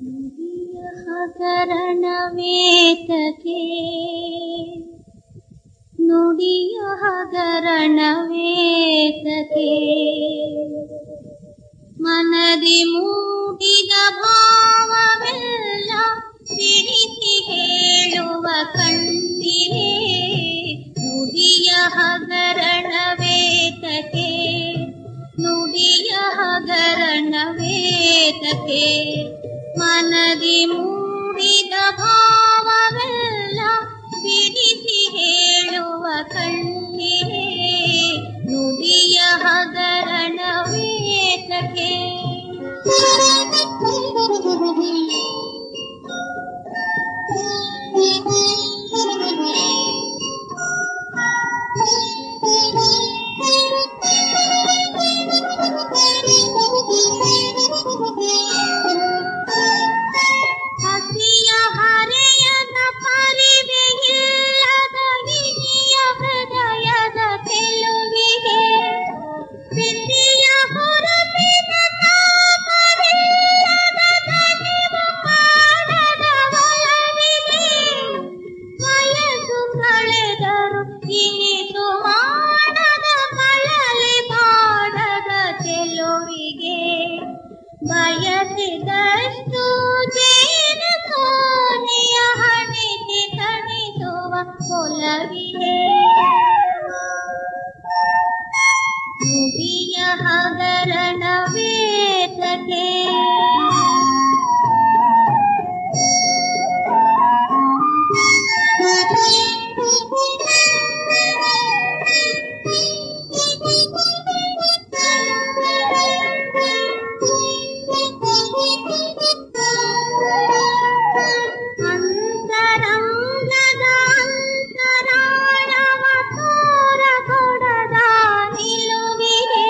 ನುಡಿಯ ಹಗರಣವೇತಕೆ ನುಡಿಯ ಹಗರಣವೇತಕೆ ಮನದಿ ಮೂಡಿದ ಭಾವವೆಲ್ಲ ಬಿಡಿಸಿ ಹೇಳುವ ಕಣ್ಣಿಗೆ ನುಡಿಯ ಹಗರಣವೇತಕೆ ನುಡಿಯ ಹಗರಣವೇತಕೆ ಮನದಿ ಮೂಡಿದ ಭಾವವೆಲ್ಲ ಬಿಡಿಸಿ ಹೇಳುವ ಕಣ್ಣಿಗೆ ನುಡಿಯ ಹಗರಣವೇತಕೆ ಹಸಿಯ ಹರೆಯದ ಪರಿವೆಯಿಲ್ಲದ ಗಿಣಿಯ ಹೃದಯದ ಚೆಲುವಿಗೆ ಬಿಸಿಯ ಹೊರಪಿನ ತಾಪವಿಲ್ಲದ ದಣಿವ ಕಾಣದ ಒಲವಿಗೆ ವಯಸ್ಸು ಕಳೆದರು ಇನಿಸು ಮಾಡದ ಕಳಲಿ ಬಾಡದ ಚೆಲುವಿಗೆ ಬಯಸಿದಷ್ಟು ಜೇನು ಸೋನೆಯ ಹಣಿಸಿ ತಣಿಸುವ ಒಲವಿಗೆ ನುಡಿಯ ಹಗರಣವೇತಕೆ ಅಂತರಂಗದ ಅಂತರಾಳವ ತೋರಗೊಡದ ನಿಲುವಿಗೆ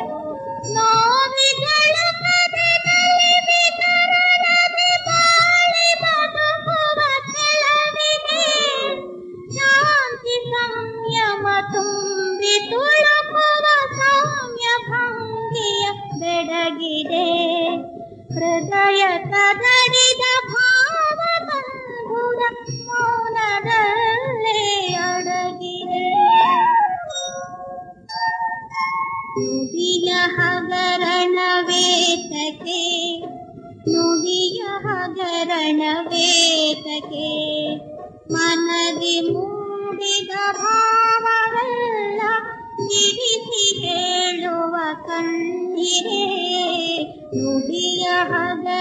ನೋವಿದೊಳಗದೆ ನಲಿವಿತರಳದೆ ಬಾಳಿ ಬದುಕುವ ಕೆಳವಿಗೆ ಶಾಂತಿ ಸಂಯಮ ತುಂಬಿ ತುಳುಕುವ ಸೌಮ್ಯ ಭಂಗಿಯ ಬೆಡಗಿದೆ ಹೃದಯ ಕದಡಿದ ಭಾವ ಬಂಧುರ ಮೌನದಲ್ಲೇ ಅಡಗಿದೆ ನುಡಿಯ ಹಗರಣವೇತಕೆ ನುಡಿಯ ಹಗರಣವೇತಕೆ ಮನದಿ ಮೂಡಿದ ಭಾವವೆಲ್ಲ ಬಿಡಿಸಿ ಹೇಳುವ ಕಣ್ಣಿಗೆ ನುಡಿಯ ಹಗರಣವೇತಕೆ